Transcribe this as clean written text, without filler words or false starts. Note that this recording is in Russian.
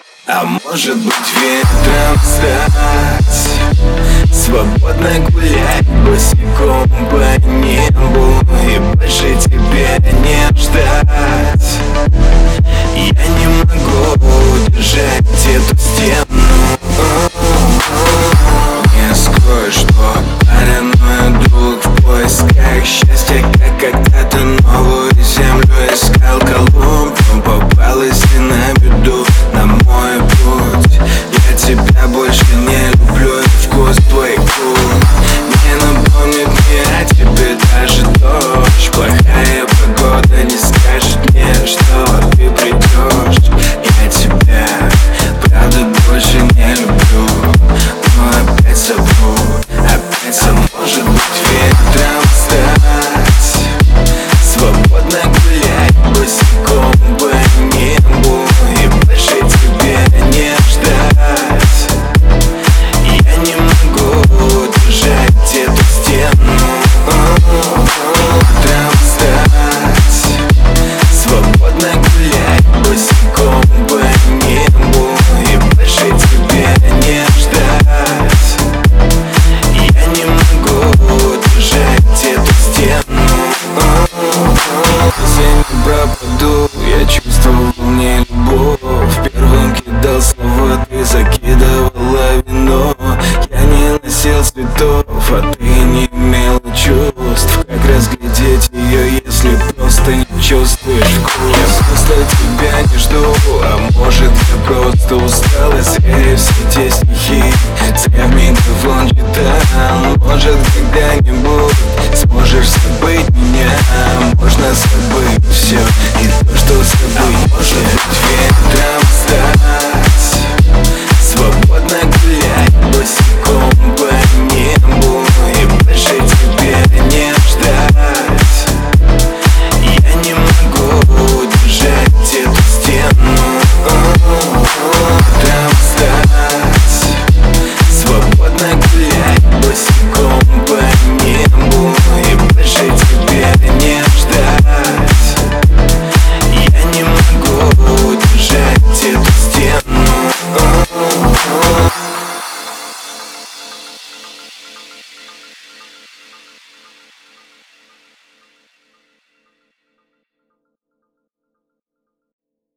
А может быть ветром стать, свободно гулять босиком по небу и больше тебя не ждать. Я не могу удержать эту стену. Не скрою, что паранойя, друг, в поисках счастья, как когда-то новую землю искал Колумб, но попалась и на беду на мой путь. Я тебя больше не люблю, и вкус твоих губ не напомнит мне о тебе даже дождь. Плохая погода не скажет мне, что ты придешь. Я тебя, правда, больше не люблю, но опять совру, опять совру. Может быть ветром стать, свободно гулять босиком по небу и больше тебя не ждать. Я не могу удержать эту стену. Ветром стать, свободно гулять босиком по небу и больше тебя не ждать. Я не могу удержать эту стену. Если не пропаду, я чувствовал не любовь. Первым кидал слова, ты закидывала вино. Я не носил цветов, а ты не имела чувств. Как разглядеть ее, если просто не чувствуешь вкус? Я просто тебя не жду, а может я просто устал.